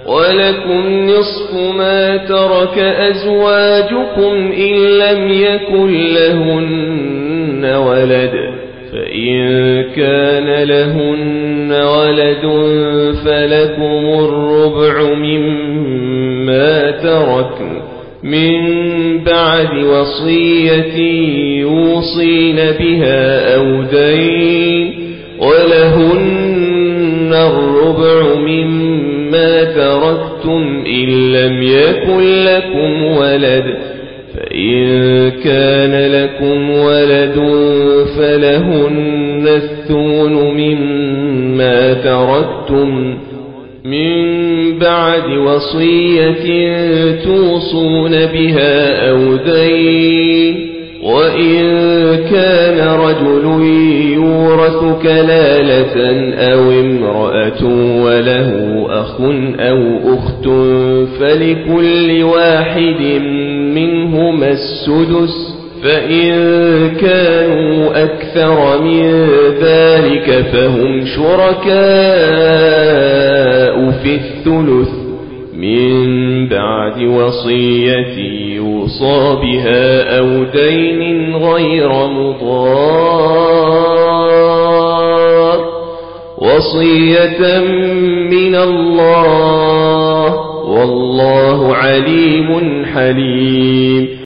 ولكم نصف ما ترك أزواجكم إن لم يكن لهن ولد فإن كان لهن ولد فلكم الربع مما تركن من بعد وصية يوصين بها أو دين ولهن الربع مما تركتم إن لم يكن لكم ولد فإن كان لكم ولد فلهن الثمن مما تركتم من بعد وصية توصون بها أو دين وإن كان رجل يورث كلالة أو امرأة وله أخ أو أخت فلكل واحد منهما السدس فإن كانوا أكثر من ذلك فهم شركاء في الثلث من بعد وصية يوصى بها أو دين غير مضار وصية من الله والله عليم حليم.